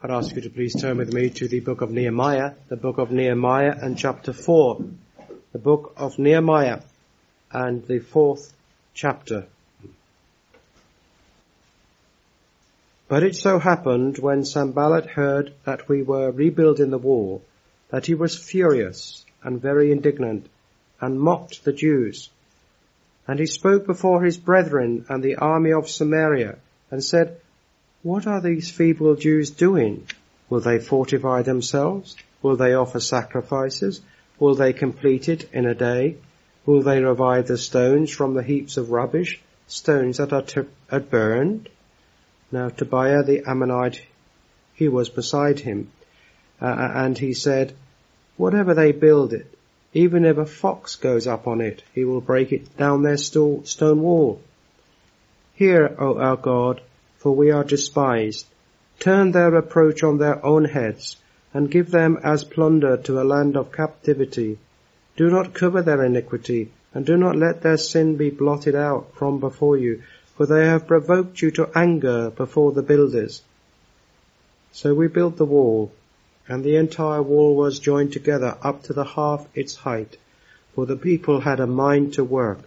I'd ask you to please turn with me to the book of Nehemiah and chapter 4. The book of Nehemiah and the 4th chapter. But it so happened when Sanballat heard that we were rebuilding the wall, that he was furious and very indignant, and mocked the Jews. And he spoke before his brethren and the army of Samaria, and said, "What are these feeble Jews doing? Will they fortify themselves? Will they offer sacrifices? Will they complete it in a day? Will they revive the stones from the heaps of rubbish, stones that are burned?" Now Tobiah the Ammonite, he was beside him, and he said, "Whatever they build it, even if a fox goes up on it, he will break it down their stone wall. Hear, O our God, for we are despised. Turn their reproach on their own heads, and give them as plunder to a land of captivity. Do not cover their iniquity, and do not let their sin be blotted out from before you, for they have provoked you to anger before the builders." So we built the wall, and the entire wall was joined together up to the half its height, for the people had a mind to work.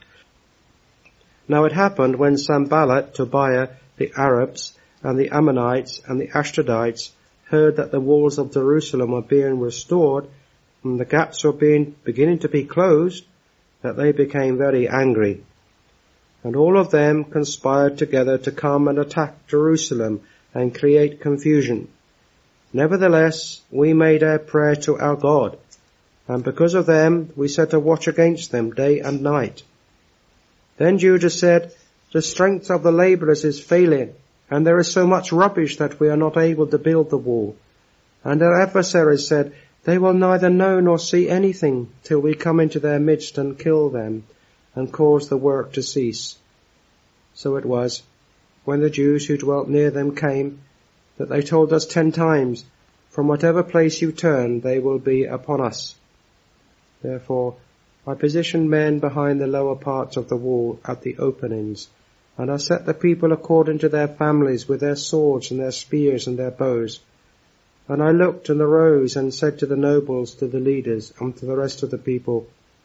Now it happened when Sanballat, Tobiah, the Arabs, and the Ammonites, and the Ashdodites heard that the walls of Jerusalem were being restored, and the gaps were beginning to be closed, that they became very angry. And all of them conspired together to come and attack Jerusalem and create confusion. Nevertheless, we made our prayer to our God, and because of them we set a watch against them day and night. Then Judah said, "The strength of the laborers is failing, and there is so much rubbish that we are not able to build the wall." And their adversaries said, "They will neither know nor see anything till we come into their midst and kill them, and cause the work to cease." So it was, when the Jews who dwelt near them came, that they told us 10 times, "From whatever place you turn, they will be upon us." Therefore I positioned men behind the lower parts of the wall at the openings, and I set the people according to their families with their swords and their spears and their bows. And I looked and arose and said to the nobles, to the leaders, and to the rest of the people,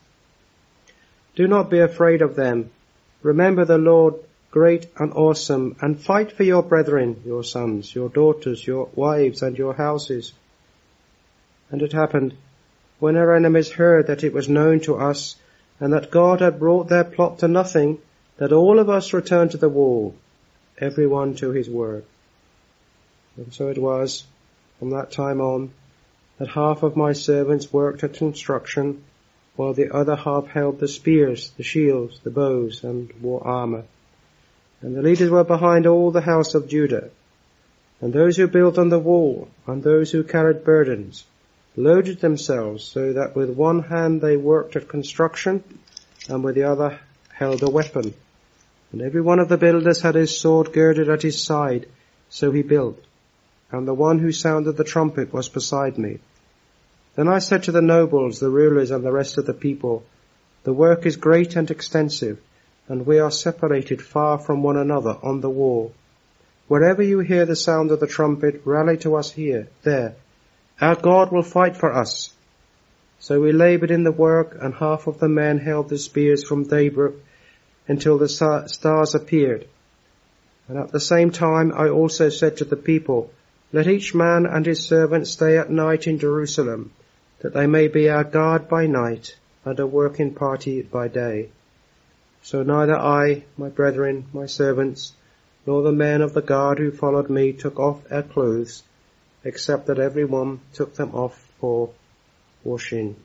"Do not be afraid of them. Remember the Lord great and awesome, and fight for your brethren, your sons, your daughters, your wives, and your houses." And it happened, when our enemies heard that it was known to us, and that God had brought their plot to nothing, that all of us returned to the wall, every one to his work. And so it was, from that time on, that half of my servants worked at construction, while the other half held the spears, the shields, the bows, and wore armor. And the leaders were behind all the house of Judah. And those who built on the wall, and those who carried burdens, loaded themselves so that with one hand they worked at construction, and with the other held a weapon. And every one of the builders had his sword girded at his side, so he built. And the one who sounded the trumpet was beside me. Then I said to the nobles, the rulers, and the rest of the people, "The work is great and extensive, and we are separated far from one another on the wall. Wherever you hear the sound of the trumpet, rally to us there. Our God will fight for us." So we labored in the work, and half of the men held the spears from daybreak until the stars appeared. And at the same time I also said to the people, "Let each man and his servant stay at night in Jerusalem, that they may be our guard by night and a working party by day." So neither I, my brethren, my servants, nor the men of the guard who followed me took off our clothes, except that every one took them off for washing.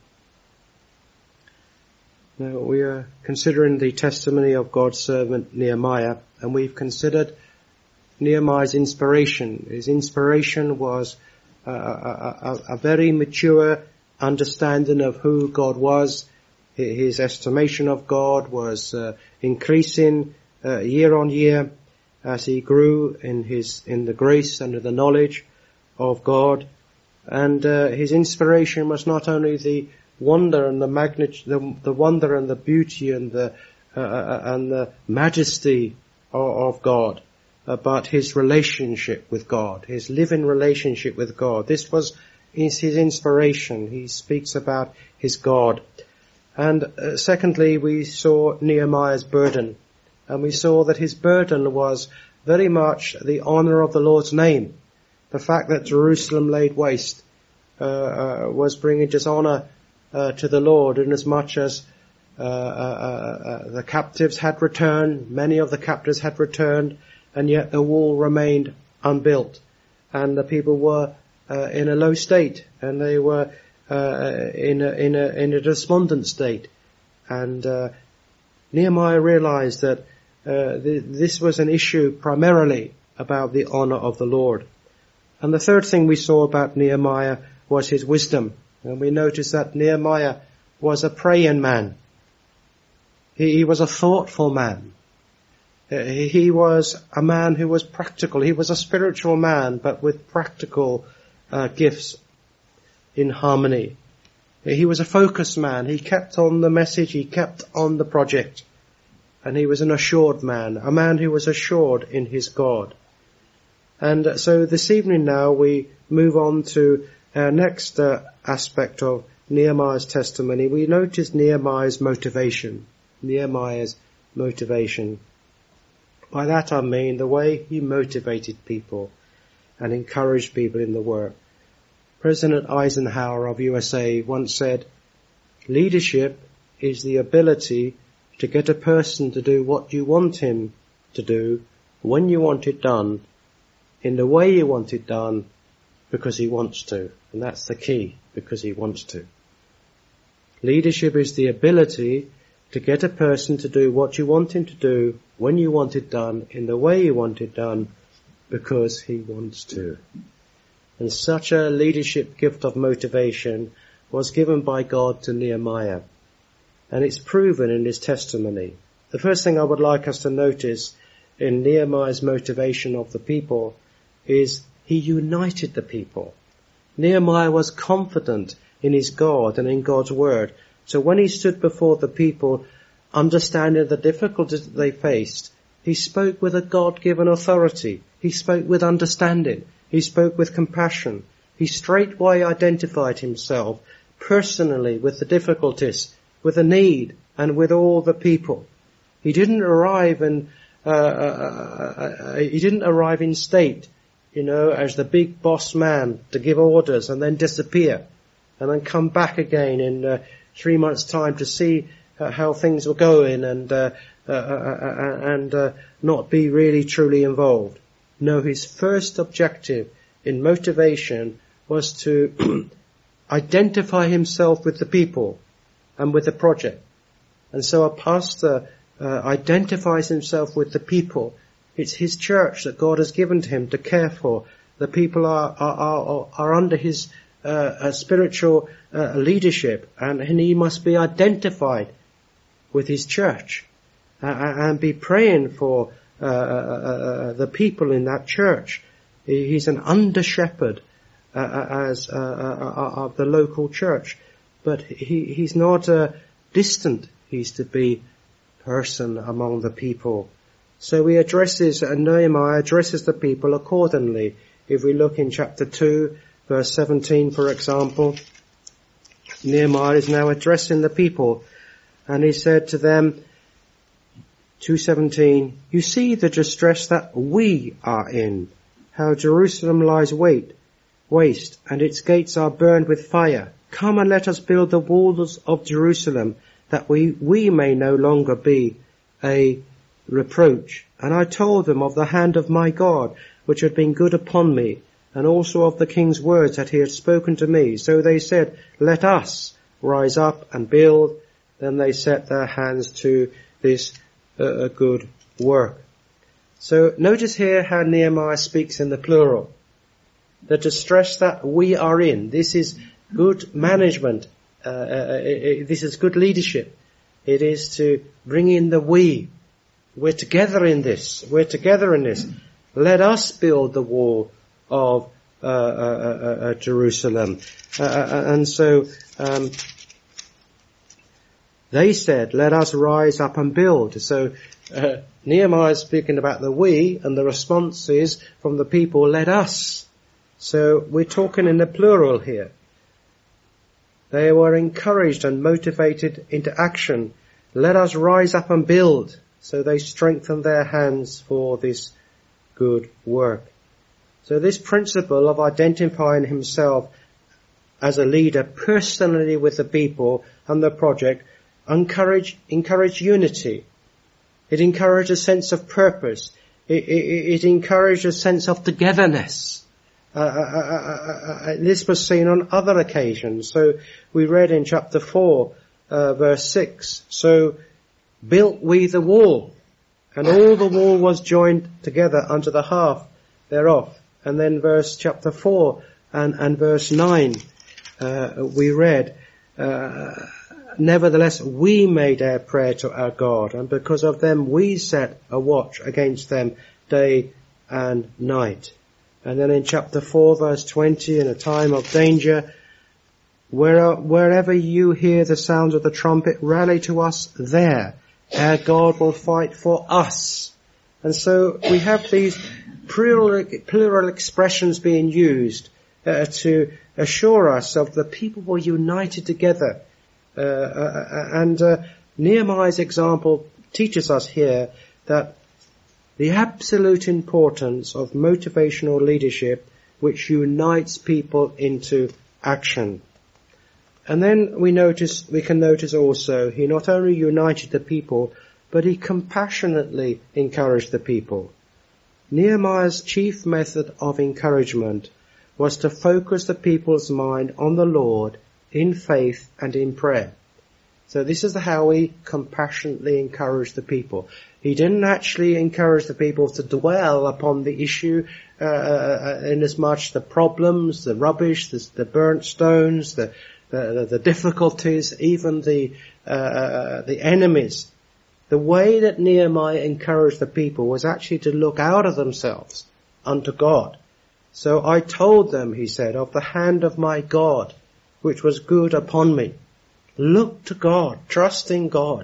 Now we are considering the testimony of God's servant Nehemiah, and we've considered Nehemiah's inspiration. His inspiration was a very mature understanding of who God was. His estimation of God was increasing year on year as he grew in the grace and the knowledge of God. And his inspiration was not only the wonder and the magnitude, the wonder and the beauty and the majesty of God, but his relationship with God, his living relationship with God. This was his inspiration. He speaks about his God. And secondly, we saw Nehemiah's burden. And we saw that his burden was very much the honour of the Lord's name. The fact that Jerusalem laid waste was bringing dishonour to the Lord, inasmuch as the captives had returned, many of the captives had returned, and yet the wall remained unbuilt. And the people were in a low state, and they were in a despondent state. And Nehemiah realized that this was an issue primarily about the honor of the Lord. And the third thing we saw about Nehemiah was his wisdom. And we noticed that Nehemiah was a praying man. He was a thoughtful man. He was a man who was practical. He was a spiritual man, but with practical gifts in harmony. He was a focused man. He kept on the message. He kept on the project. And he was an assured man, a man who was assured in his God. And so this evening now we move on to our next aspect of Nehemiah's testimony. We notice Nehemiah's motivation. Nehemiah's motivation. By that I mean the way he motivated people and encouraged people in the work. President Eisenhower of USA once said, "Leadership is the ability to get a person to do what you want him to do, when you want it done, in the way you want it done, because he wants to." And that's the key, because he wants to. Leadership is the ability to get a person to do what you want him to do, when you want it done, in the way you want it done, because he wants to. And such a leadership gift of motivation was given by God to Nehemiah. And it's proven in his testimony. The first thing I would like us to notice in Nehemiah's motivation of the people is he united the people. Nehemiah was confident in his God and in God's word. So when he stood before the people, understanding the difficulties that they faced, he spoke with a God-given authority. He spoke with understanding. He spoke with compassion. He straightway identified himself personally with the difficulties, with the need, and with all the people. He didn't arrive in state, as the big boss man to give orders and then disappear, and then come back again in 3 months' time to see how things were going and not be really truly involved. No, his first objective in motivation was to identify himself with the people and with the project. And so a pastor identifies himself with the people. It's his church that God has given to him to care for. The people are under his spiritual leadership, and he must be identified with his church and be praying for the people in that church. He's an under shepherd of the local church, but he's not distant. He's to be person among the people. So Nehemiah addresses the people accordingly. If we look in chapter 2, verse 17, for example, Nehemiah is now addressing the people, and he said to them, 2:17, "You see the distress that we are in, how Jerusalem lies waste, and its gates are burned with fire. Come and let us build the walls of Jerusalem, that we may no longer be a reproach. And I told them of the hand of my God, which had been good upon me, and also of the king's words that he had spoken to me. So they said, let us rise up and build. Then they set their hands to this good work." So notice here how Nehemiah speaks in the plural. The distress that we are in. This is good management. This is good leadership. It is to bring in the we. We're together in this. We're together in this. Let us build the wall of Jerusalem. And so they said, let us rise up and build. So Nehemiah is speaking about the we, and the response is from the people, let us. So we're talking in the plural here. They were encouraged and motivated into action. Let us rise up and build. So they strengthened their hands for this good work. So this principle of identifying himself as a leader personally with the people and the project encouraged unity. It encouraged a sense of purpose. It encouraged a sense of togetherness. This was seen on other occasions. So we read in chapter 4, verse 6, so built we the wall, and all the wall was joined together unto the half thereof. And then chapter 4 and verse 9, we read, nevertheless we made our prayer to our God, and because of them we set a watch against them day and night. And then in chapter 4 verse 20, in a time of danger, wherever you hear the sound of the trumpet, rally to us there. Our God will fight for us. And so we have these plural expressions being used to assure us of the people were united together. And Nehemiah's example teaches us here that the absolute importance of motivational leadership which unites people into action. And then we can notice also, he not only united the people, but he compassionately encouraged the people. Nehemiah's chief method of encouragement was to focus the people's mind on the Lord in faith and in prayer. So this is how he compassionately encouraged the people. He didn't actually encourage the people to dwell upon the issue in as much the problems, the rubbish, the burnt stones, the difficulties, even the enemies. The way that Nehemiah encouraged the people was actually to look out of themselves unto God. So I told them, he said, of the hand of my God, which was good upon me. Look to God, trust in God.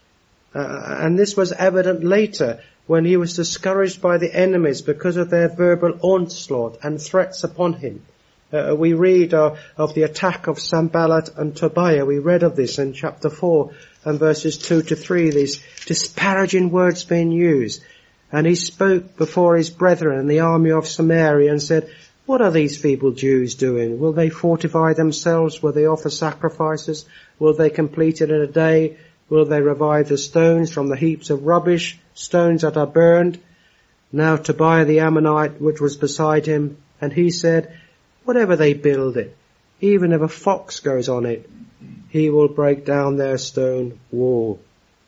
And this was evident later when he was discouraged by the enemies because of their verbal onslaught and threats upon him. We read of the attack of Sanballat and Tobiah. We read of this in chapter 4 and verses 2 to 3, these disparaging words being used. And he spoke before his brethren in the army of Samaria and said, what are these feeble Jews doing? Will they fortify themselves? Will they offer sacrifices? Will they complete it in a day? Will they revive the stones from the heaps of rubbish, stones that are burned? Now Tobiah the Ammonite, which was beside him, and he said, whatever they build it, even if a fox goes on it, he will break down their stone wall.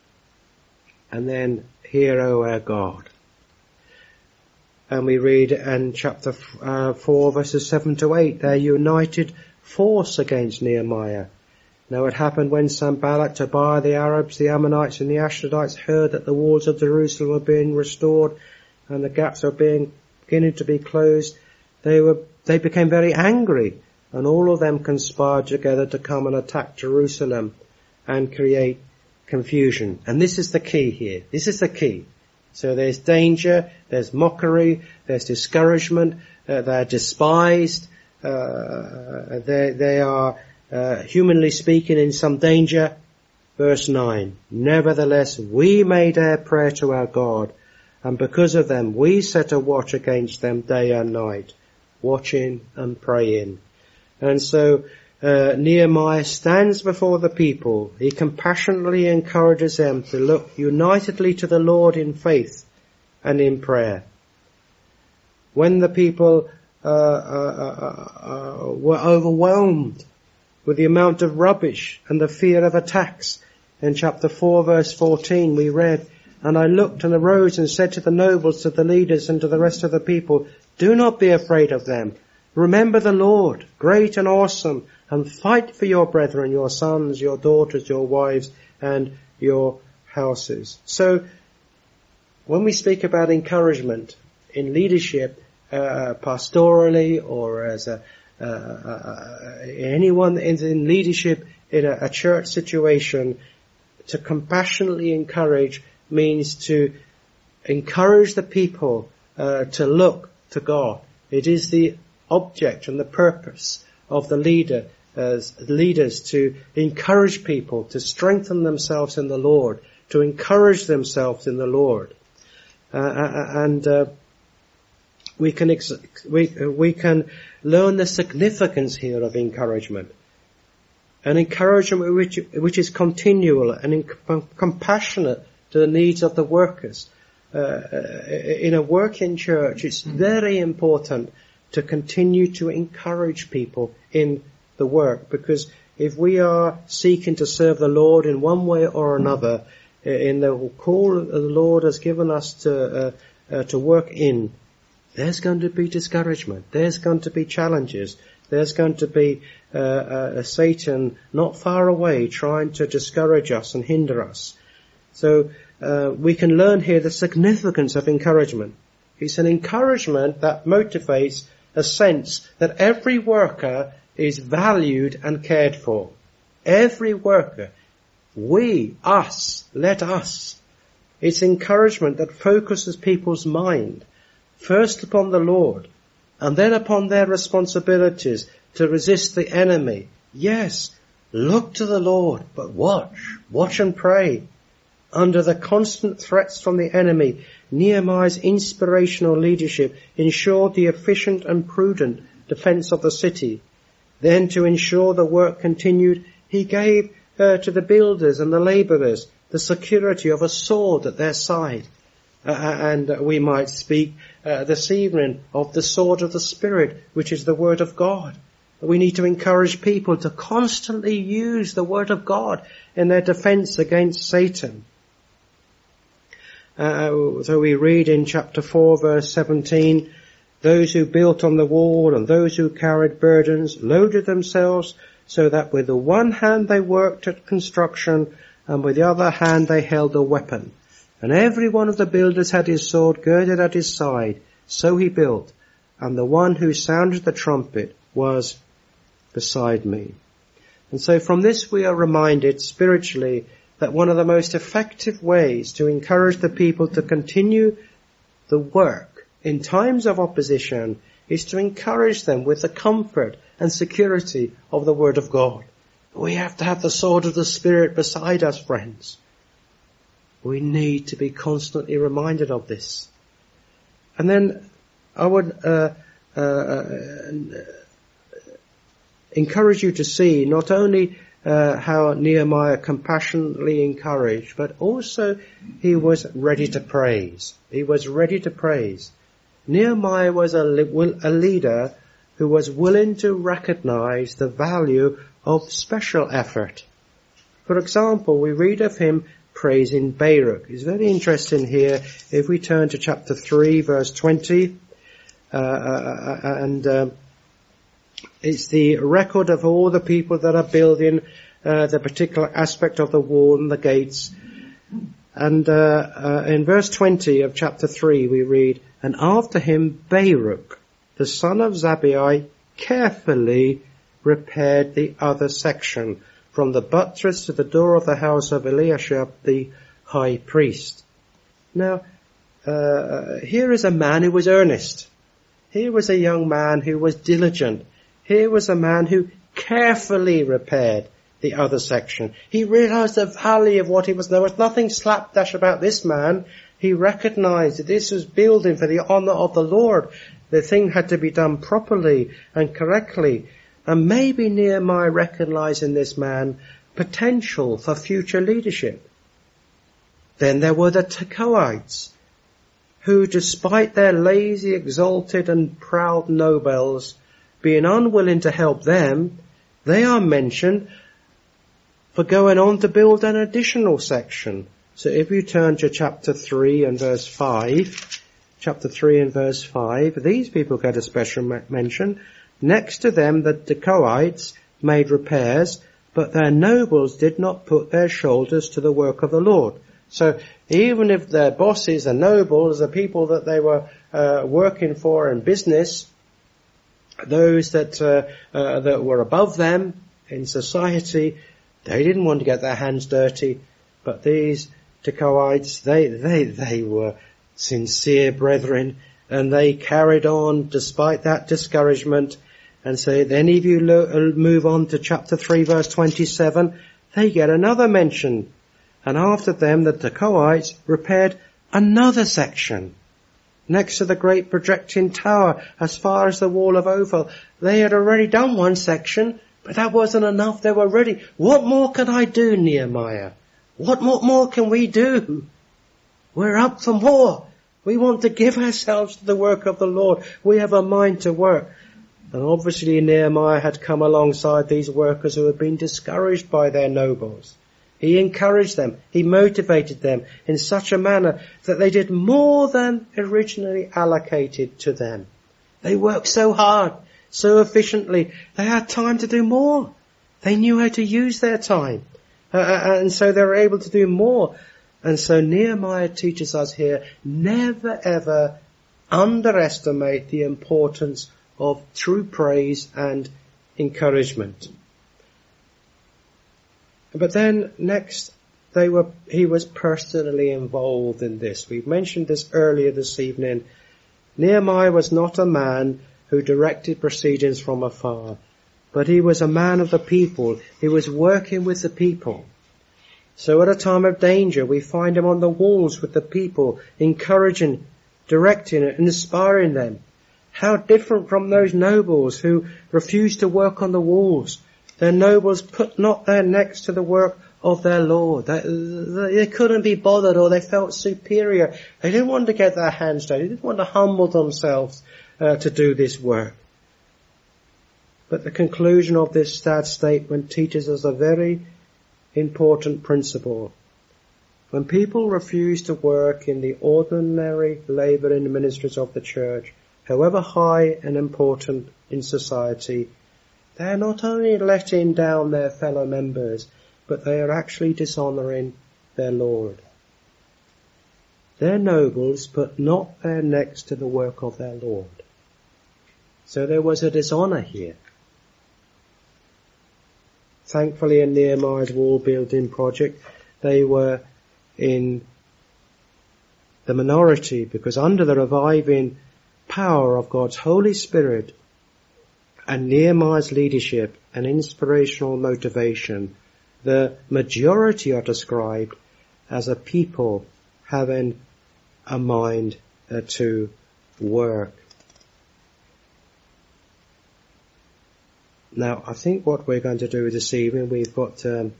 And then, hear, O our God. And we read in chapter 4 verses 7 to 8, their united force against Nehemiah. Now it happened when Sanballat, Tobiah, the Arabs, the Ammonites and the Ashdodites heard that the walls of Jerusalem were being restored and the gaps were beginning to be closed, they became very angry, and all of them conspired together to come and attack Jerusalem and create confusion. And this is the key here. This is the key. So there's danger, there's mockery, there's discouragement, they're despised, they are, humanly speaking, in some danger. Verse 9, nevertheless we made our prayer to our God, and because of them we set a watch against them day and night, watching and praying. And so Nehemiah stands before the people. He compassionately encourages them to look unitedly to the Lord in faith and in prayer. When the people were overwhelmed with the amount of rubbish and the fear of attacks, in chapter 4 verse 14 we read, and I looked and arose and said to the nobles, to the leaders and to the rest of the people, do not be afraid of them. Remember the Lord, great and awesome, and fight for your brethren, your sons, your daughters, your wives, and your houses. So, when we speak about encouragement in leadership, pastorally or as anyone in leadership in a church situation, to compassionately encourage means to encourage the people to look to God. It is the object and the purpose of the leaders to encourage people to strengthen themselves in the Lord, to encourage themselves in the Lord. We can learn the significance here of encouragement. An encouragement which is continual and compassionate to the needs of the workers. In a working church, it's very important to continue to encourage people in the work, because if we are seeking to serve the Lord in one way or another, in the call that the Lord has given us to work in, there's going to be discouragement. There's going to be challenges. There's going to be Satan not far away trying to discourage us and hinder us. So we can learn here the significance of encouragement. It's an encouragement that motivates a sense that every worker is valued and cared for. Every worker. We, us, let us. It's encouragement that focuses people's mind first upon the Lord and then upon their responsibilities to resist the enemy. Yes, look to the Lord, but watch and pray. Under the constant threats from the enemy, Nehemiah's inspirational leadership ensured the efficient and prudent defense of the city. Then, to ensure the work continued, he gave to the builders and the labourers the security of a sword at their side. And we might speak this evening of the sword of the Spirit, which is the Word of God. We need to encourage people to constantly use the Word of God in their defence against Satan. So we read in chapter 4, verse 17, those who built on the wall and those who carried burdens loaded themselves so that with the one hand they worked at construction and with the other hand they held a weapon. And every one of the builders had his sword girded at his side. So he built, and the one who sounded the trumpet was beside me. And so from this we are reminded spiritually that one of the most effective ways to encourage the people to continue the work in times of opposition is to encourage them with the comfort and security of the Word of God. We have to have the sword of the Spirit beside us, friends. We need to be constantly reminded of this. And then I would encourage you to see not only how Nehemiah compassionately encouraged, but also he was ready to praise. He was ready to praise. Nehemiah was a leader who was willing to recognize the value of special effort. For example, we read of him praising Baruch. It's very interesting here if we turn to chapter 3, verse 20, it's the record of all the people that are building the particular aspect of the wall and the gates. And in verse 20 of chapter 3 we read, and after him Baruch, the son of Zabbai, carefully repaired the other section, from the buttress to the door of the house of Eliashib the high priest. Now, here is a man who was earnest. Here was a young man who was diligent. Here was a man who carefully repaired the other section. He realized the value of what he was. There was nothing slapdash about this man. He recognized that this was building for the honor of the Lord. The thing had to be done properly and correctly. And maybe Nehemiah recognized in this man potential for future leadership. Then there were the Tekoites, who, despite their lazy, exalted and proud nobles being unwilling to help them, they are mentioned for going on to build an additional section. So if you turn to chapter 3 and verse 5, these people get a special mention. Next to them, the Tekoites made repairs, but their nobles did not put their shoulders to the work of the Lord. So even if their bosses and nobles, the people that they were working for in business, those that were above them in society, they didn't want to get their hands dirty. But these Tekoites, they were sincere brethren, and they carried on despite that discouragement. And so if any of you move on to chapter 3 verse 27, they get another mention. And after them the Tekoites repaired another section next to the great projecting tower as far as the wall of Ophel. They had already done one section, but that wasn't enough. They were ready. What more can I do, Nehemiah? What more can we do? We're up for more. We want to give ourselves to the work of the Lord. We have a mind to work. And obviously Nehemiah had come alongside these workers who had been discouraged by their nobles. He encouraged them. He motivated them in such a manner that they did more than originally allocated to them. They worked so hard, so efficiently. They had time to do more. They knew how to use their time. And so they were able to do more. And so Nehemiah teaches us here, never ever underestimate the importance of true praise and encouragement. But then next, he was personally involved in this. We've mentioned this earlier this evening. Nehemiah was not a man who directed proceedings from afar, but he was a man of the people. He was working with the people. So at a time of danger, we find him on the walls with the people, encouraging, directing, and inspiring them. How different from those nobles who refused to work on the walls. Their nobles put not their necks to the work of their Lord. They couldn't be bothered, or they felt superior. They didn't want to get their hands dirty. They didn't want to humble themselves to do this work. But the conclusion of this sad statement teaches us a very important principle. When people refuse to work in the ordinary labouring ministries of the church, however high and important in society, they are not only letting down their fellow members, but they are actually dishonouring their Lord. Their nobles put not their necks to the work of their Lord. So there was a dishonour here. Thankfully in Nehemiah's wall building project, they were in the minority, because under the reviving power of God's Holy Spirit and Nehemiah's leadership and inspirational motivation, the majority are described as a people having a mind to work. Now, I think what we're going to do this evening, we've got to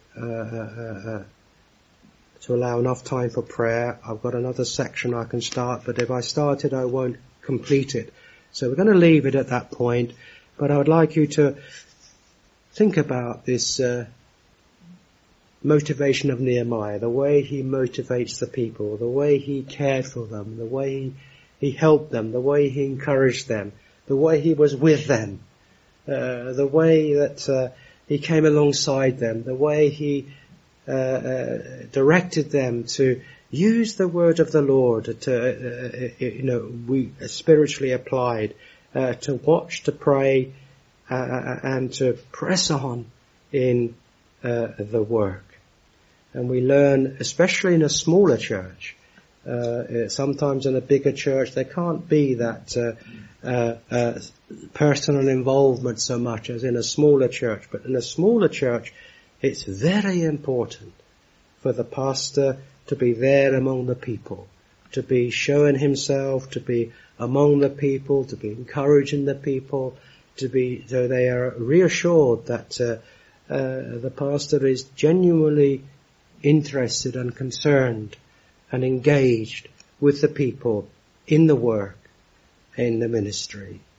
allow enough time for prayer. I've got another section I can start, but if I start it, I won't complete it. So we're going to leave it at that point. But I would like you to think about this motivation of Nehemiah, the way he motivates the people, the way he cared for them, the way he helped them, the way he encouraged them, the way he was with them, the way that he came alongside them, the way he directed them to use the word of the Lord to, we spiritually applied, to watch, to pray, and to press on in the work. And we learn, especially in a smaller church, sometimes in a bigger church, there can't be that personal involvement so much as in a smaller church. But in a smaller church, it's very important for the pastor to be there among the people, to be showing himself, to be among the people, to be encouraging the people, so they are reassured that the pastor is genuinely interested and concerned and engaged with the people in the work, in the ministry.